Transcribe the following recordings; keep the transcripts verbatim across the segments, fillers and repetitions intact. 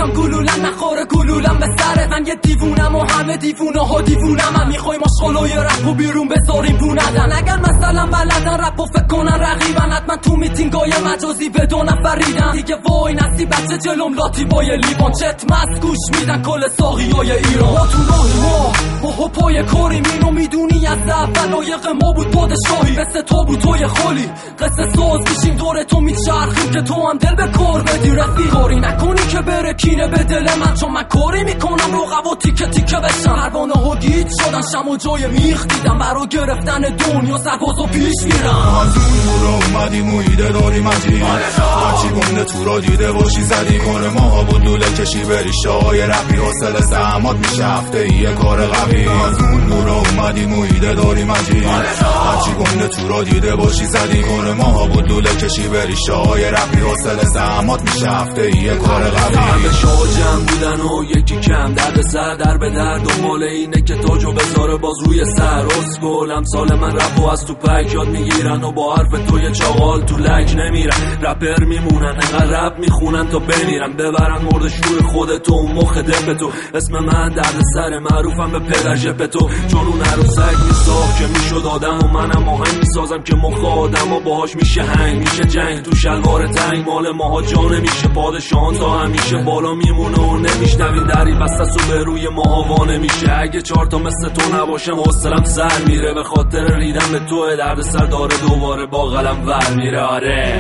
میخوام گلولم نخوره گلولم به سرت. من یه دیوونم و همه دیوونه ها دیوونم. من میخوایم ماشخالای رپ و بیرون بذاریم بو ندن. اگر مثلا بلدن رپ و فکر کنن رقیبن، حتما تو میتینگای مجازی به دو نفریدن دیگه. وای نستی بچه جلوم لاتی بای لیوان، چت مست گوش میدن کل ساقی های ایران. ما تو راه ما ما پای کاریم، اینو میدونی از اول لایق ما بود پادشاهی. مثل تو بود توی خالی قصه ساز میشیم دور تو میچرخیم که تو هم دل به کار بدی رفیق. کاری نکنی که بره کینه به دل من، چون من کاری میکنم رقبا تیکه تیکه بشن. پروانه ها گیت شدن شم و جای میخ دیدم، برا گرفتن دنیا سربازو پیش میرم. از اون نورا اومدی مویده داری مجید، هرچی گنده تو را دیده باشی زدی کنه ماها بود لوله کشی بری شای رپی. حاصل زحمات میشه هفته یه کار قوی. از اون نورا اومدی مویده داری مجید، هرچی گنده تو را دیده باشی زدی کنه ماها بود لوله کشی بری شای رپی. حاصل زحمات میشه هفته یه کار قوی. همه شاه جمع بودن و یکی کم درد سر در به در دنبال اینه که تاجو بذاره باز روی سر. اسکول امثال من رپ و از تو پک یاد میگیرن و با حرف توی چاقال تو لک نمیرن. رپر میمونن انقدر رپ میخونن تا بمیرن، ببرن مرد شوی خودتو اون مخ دپتو. اسم من درد سر معروفم به پدر ژپتو، چون اون عروسک میساخت که میشد آدم و منم آهنگ میسازم که مخ آدم و باهاش میشه هنگ میشه جنگ. تو شلوار تنگ مال ماها جانه میشه پادشان تا همیشه بالا میمونه و نمیشنوین دری بسته و به روی ماها وانه میشه. اگه چهار تا مثل تو نباشم حوصلم سر میره، به خاطر ریدم به تو درد سر داره دوباره با قلم ور میره. آره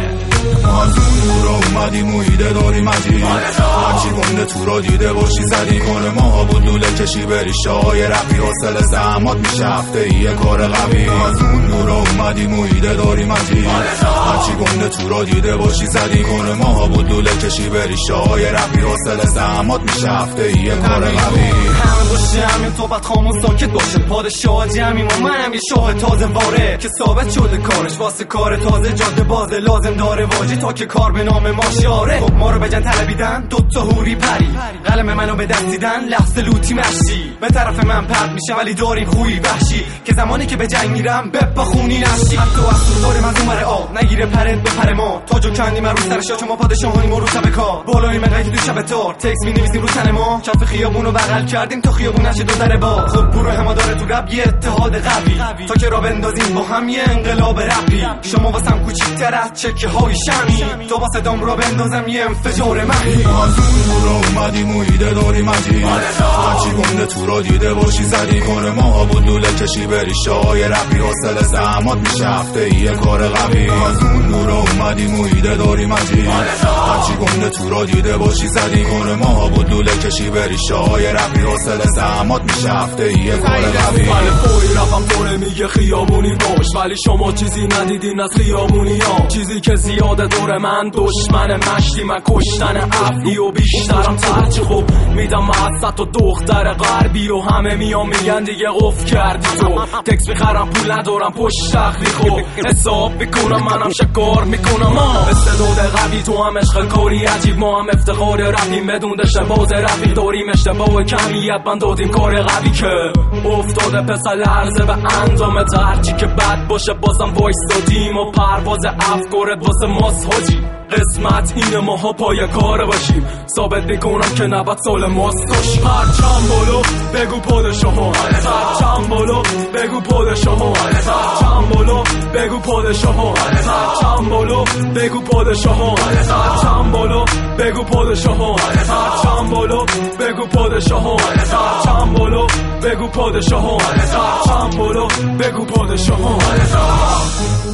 از اون نورا اومدی مویده داری مجید، هرچی گنده تو را دیده باشی زدی کنه ماها بود لوله کشی بری شای رپی. حاصل زحمات میشه هفته یه کار قوی. از اون نورا اومدی مویده داری مجید، هرچی گنده تو را دیده باشی زدی کنه ماها بود لوله کشی بری شای رپی. حاصل زحمات میشه هفته یه کار قوی. همه باشه همین صحبت خاموش ساکت باشه، پادشاه جمعیم و منم یه شاه تازه واره که ثابت شده کارش واسه کار تازه جاده بازه لازم داره واجی تا که کار به نام ما شاره. خب ما رو به جن طلبیدن دوتا هوری پری، قلم منو به دست دیدن لحظه لوتی مشی. به طرف من پرد میشه ولی داریم خوی وحشی که زمانی که به جنگ میرم بپا خونی نشی. حتی اصول داریم از اون آب نگیره پرد به پر ما، تاجو کندیم رو سرشا چون ما پادشاهانیم و رو شب کار. بالای من که تو شب تار تکس می نویسیم رو تن ما، کف خیابونو بغل کردیم تا خیابون نشه دو در با. خب برو همه داره تو رپ یه اتحاد قوی تا که را بندازیم با هم یه انقلاب رپی. شما واسم کوچیک‌تر از چکه های شمی، تو واسه دام را بندازم یه انفجار مهی. از اون نورا اومدی مویده داری مجید، هرچی گنده تو را دیده باشی زدی کنه ماها بود لوله کشی بری شای رپی. حاصل زحمات میشه هفته یه کار قوی. از اون نورا اومدی مویده داری مجید، هرچی گنده تو را دیده باشی زدی کنه ماها بود لوله کشی بری شای رپی. حاصل زحمات میشه هفته یه کار قوی. ولی پوی رپم طوره میگه خیابونی باش، ولی شما چیزی ندیدین از خیابونی ها. چیزی که زیاده دور من دشمن مشتی، من کشتن افری و بیشترم ترچی. خوب میدم وسط و دختر غربی و همه میان میگن دیگه قف کردی تو. تکس میخرم پول ندارم پشت تخری خوب حساب میکنم منم شکار میکنم. استعداد قوی تو هم عشق کاری عجیب، ما هم افتخار رپیم بدون دشت باز رپی داریم. اشتباه کمیت من دادیم کار قوی که افتاده پسر لرزه به اندامت. هرچی که بد باشه بازم وایس دادیم و پرواز افکارت واسه ماست حاجی. قسمت اینه ماها پای کار باشیم، ثابت میکنم که نباید سال ماست داشت. پرچم بالا بگو پادشاها، پرچم بالا بگو پادشاها، پرچم بالا بگو پادشاها، پرچم بالا بگو پادشاها، پرچم بالا بگو پادشاها، پرچم بالا بگو پادشاها، پرچم بالا بگو پادشاها، پرچم بالا بگو پادشاها.